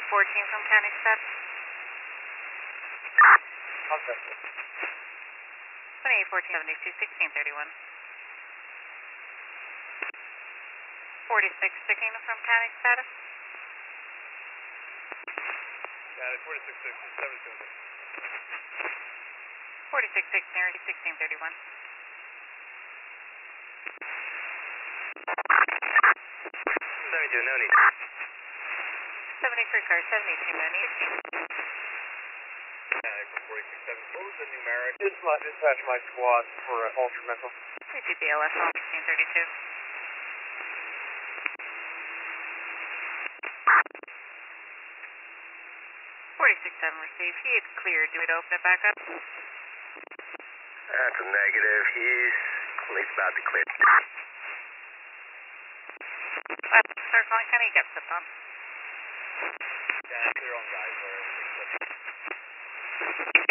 from County Staff. Okay. 2814 72 1631. 46 sticking from County Status. Yeah, 46 72. 46 1631. 72, no need. 73 car, 72, no need. Yeah, 46 7. What was the numeric? Dispatch my squad for Ultra Missile. 32 BLS 1632. 46-7 received. He had cleared. Do we open it back up? That's a negative. He's about to clear. Start calling County. He got flipped on. Yeah, clear on guys.